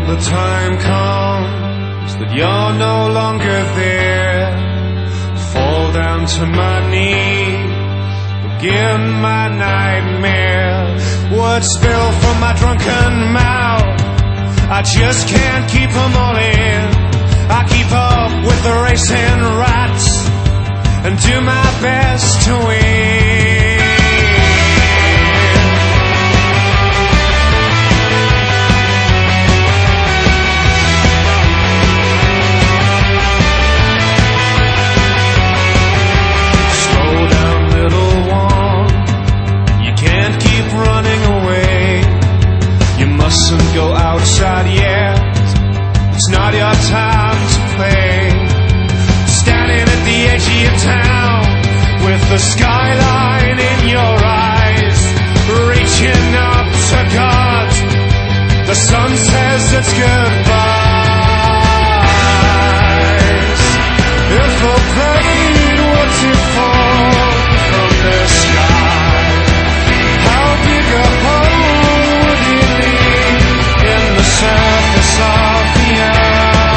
the time comes that you're no longer there, fall down to my knees, begin my nightmare. Words spill from my drunken mouth, I just can't keep them all in. I keep up with the racing rats and do my best to win. Slow down, little one, you can't keep running away. You mustn't go outside yet, it's not your time to play. Standing at the edge of your town with the skyline in your eyes, reaching up to God, the sun says it's goodbyes. If a plane were to fall from the sky, how big a hole would it leave in the surface of the earth?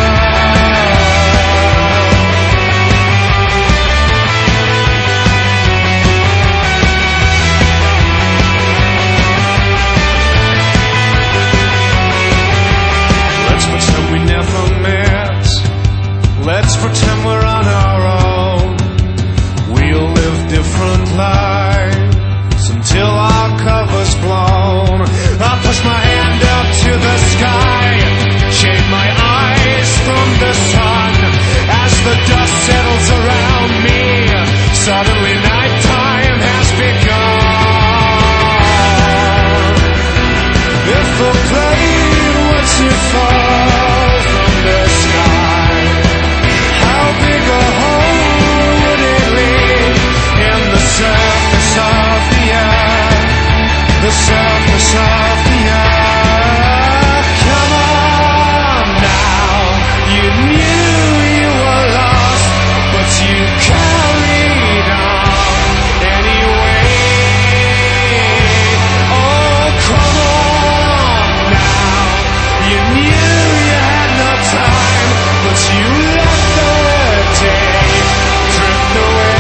Let's pretend we never met. Let's pretend we're on our own. We'll live different lives until our cover's blown. I'll push my hand up to the sky, shade my eyes from the sun. As the dust settles around me, suddenly nighttime has begun. If a plane were to fall from the sky, how big a hole would it leave in the surface of the earth? The surface of the earth. Come on now, you knew you were lost, but you carried on anyway. Oh, come on now, you knew you had no time, but you let the day drift away.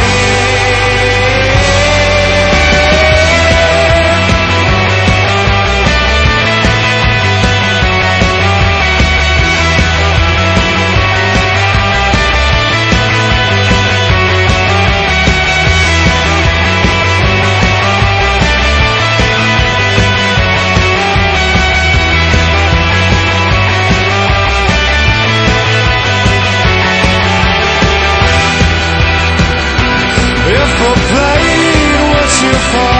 If a plane were to fall